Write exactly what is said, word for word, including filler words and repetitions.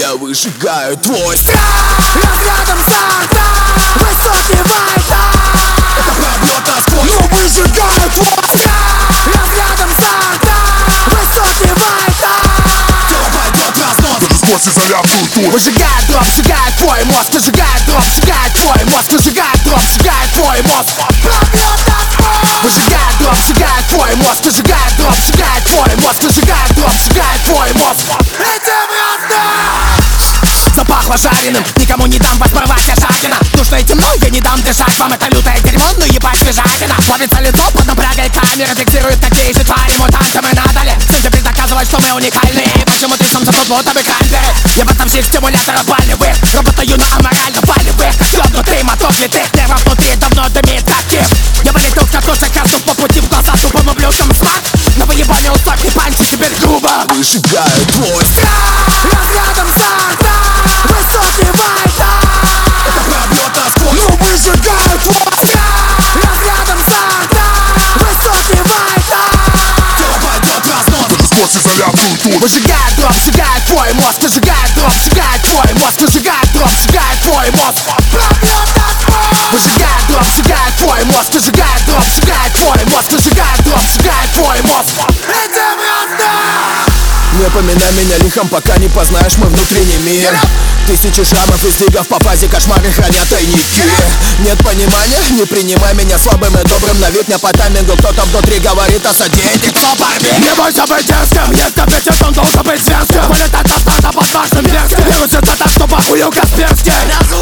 Я выжигаю твой страх. Разрядом старта, высокий вайта. Это пробьет насквозь. Я выжигаю твой страх. Разрядом старта, высокий вайта. Тело пойдет разнос. Даже сквозь изоляцию тут. Выжигает дроп, сжигает твой мозг. Выжигает дроп, сжигает твой мозг. Выжигает дроп, сжигает твой мозг. Пробьет насквозь. Выжигает дроп, сжигает твой мозг. Выжигает дроп, сжигает твой мозг. Выжигает дроп, сжигает твой мозг. Этим раздам. Запахло жареным, никому не дам вас порвать, я жадина. Душно и темно, я не дам дышать вам это лютое дерьмо, ну ебать свежатина. Плавится лицо под напрягой камеры, фиксирует такие же твари, мутанты мы надали. Сентябрь доказывает, что мы уникальны. И почему ты сам тут будто бы камеры? Я поставщик стимулятора болевых. Работаю на аморально болевых. Ёбнутый мотор летит, нервов внутри давно дымит таким. Я вылетел в катушек, касту по пути в глаза тупым ублюдкам смак. На выебание устав, не панчи, теперь грубо. Выжигаю твой страх. Разрядом старта, высокий вайта. Это пробьет насквозь. Ну выжигаю твой страх. Разрядом старта, высокий вайта. Тело пойдет разнос. Даже сквозь изоляцию тут. Выжигает дроп, сжигает твой мозг. Выжигает дроп, сжигает твой мозг. Выжигает дроп, сжигает твой мозг. Пробьет насквозь. Выжигает дроп, сжигает твой мозг. Выжигает дроп, сжигает твой мозг. Выжигает дроп, сжигает твой мозг. Этим раздам. Не поминай меня лихом, пока не познаешь мой внутренний мир. Тысячи шрамов и сдвигов по фазе, кошмары хранят тайники. Нет понимания, не принимай меня слабым и добрым на вид. Не по таймингу кто-то внутри говорит о содеянии, кто порви. Не бойся быть дерзким, есть аппетит, он должен быть зверским. Вылетать от старта под вашим верским. Вирусится так, что похую Касперский.